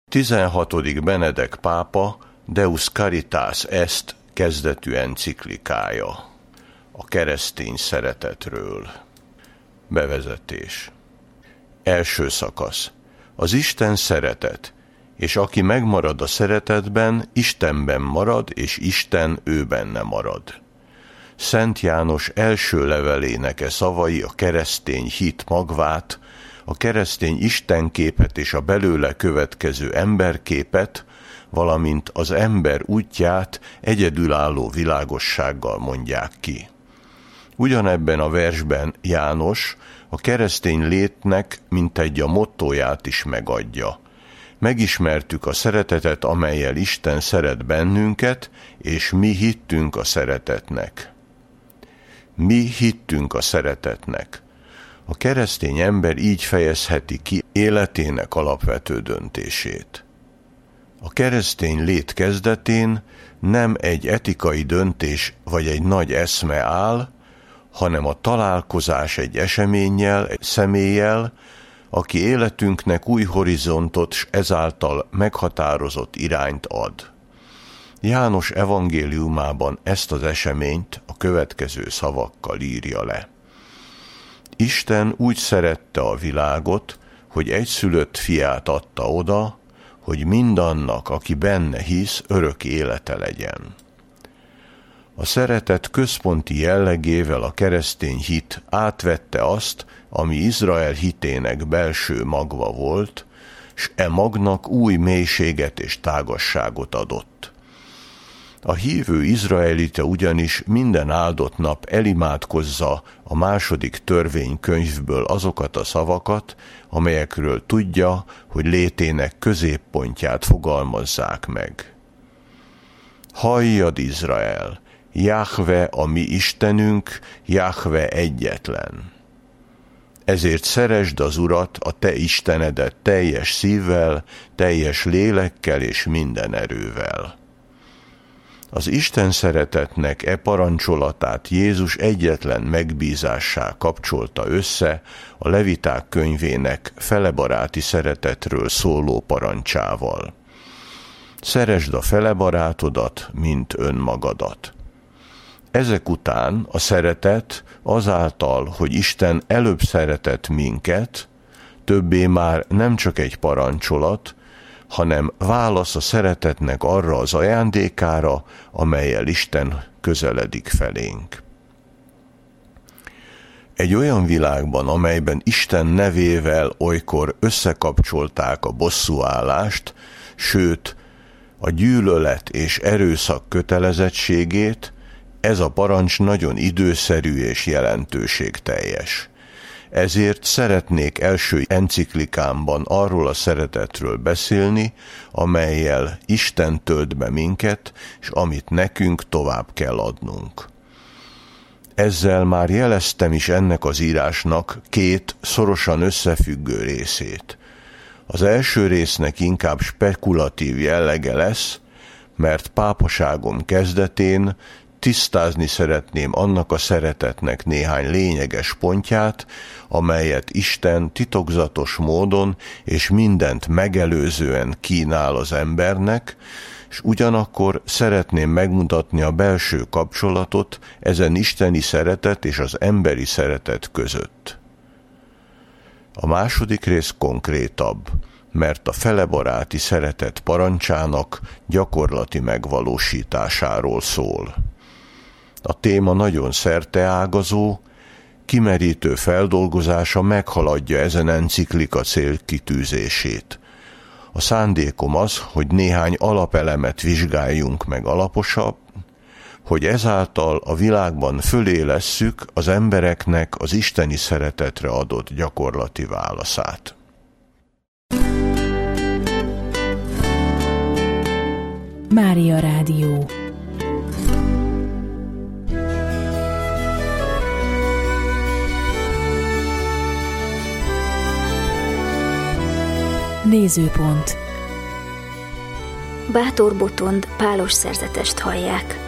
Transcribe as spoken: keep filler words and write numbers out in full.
tizenhatodik Benedek pápa Deus Caritas Est kezdetű enciklikája a keresztény szeretetről. Bevezetés. Első szakasz. Az Isten szeretet, és aki megmarad a szeretetben, Istenben marad, és Isten ő benne marad. Szent János első levelének e szavai a keresztény hit magvát, a keresztény istenképet és a belőle következő emberképet, valamint az ember útját egyedülálló világossággal mondják ki. Ugyanebben a versben János a keresztény létnek mintegy a mottóját is megadja. Megismertük a szeretetet, amellyel Isten szeret bennünket, és mi hittünk a szeretetnek. Mi hittünk a szeretetnek. A keresztény ember így fejezheti ki életének alapvető döntését. A keresztény lét kezdetén nem egy etikai döntés vagy egy nagy eszme áll, hanem a találkozás egy eseménnyel, egy személlyel, aki életünknek új horizontot s ezáltal meghatározott irányt ad. János evangéliumában ezt az eseményt a következő szavakkal írja le. Isten úgy szerette a világot, hogy egyszülött fiát adta oda, hogy mindannak, aki benne hisz, örök élete legyen. A szeretet központi jellegével a keresztény hit átvette azt, ami Izrael hitének belső magva volt, s e magnak új mélységet és tágasságot adott. A hívő izraelita ugyanis minden áldott nap elimádkozza a második törvénykönyvből azokat a szavakat, amelyekről tudja, hogy létének középpontját fogalmazzák meg. Halljad, Izrael! Jahve a mi Istenünk, Jahve egyetlen. Ezért szeresd az Urat, a te Istenedet teljes szívvel, teljes lélekkel és minden erővel. Az Isten szeretetnek e parancsolatát Jézus egyetlen megbízássá kapcsolta össze a Leviták könyvének felebaráti szeretetről szóló parancsával. Szeresd a felebarátodat, mint önmagadat. Ezek után a szeretet azáltal, hogy Isten előbb szeretett minket, többé már nem csak egy parancsolat, hanem válasz a szeretetnek arra az ajándékára, amellyel Isten közeledik felénk. Egy olyan világban, amelyben Isten nevével olykor összekapcsolták a bosszúállást, sőt, a gyűlölet és erőszak kötelezettségét, ez a parancs nagyon időszerű és jelentőségteljes. Ezért szeretnék első enciklikámban arról a szeretetről beszélni, amellyel Isten tölt be minket, és amit nekünk tovább kell adnunk. Ezzel már jeleztem is ennek az írásnak két szorosan összefüggő részét. Az első résznek inkább spekulatív jellege lesz, mert pápaságom kezdetén tisztázni szeretném annak a szeretetnek néhány lényeges pontját, amelyet Isten titokzatos módon és mindent megelőzően kínál az embernek, és ugyanakkor szeretném megmutatni a belső kapcsolatot ezen isteni szeretet és az emberi szeretet között. A második rész konkrétabb, mert a felebaráti szeretet parancsának gyakorlati megvalósításáról szól. A téma nagyon szerteágazó, kimerítő feldolgozása meghaladja ezen enciklika célkitűzését. A szándékom az, hogy néhány alapelemet vizsgáljunk meg alaposabb, hogy ezáltal a világban fölélesszük az embereknek az isteni szeretetre adott gyakorlati válaszát. Mária Rádió. Nézőpont. Bátor Botond pálos szerzetest hallják.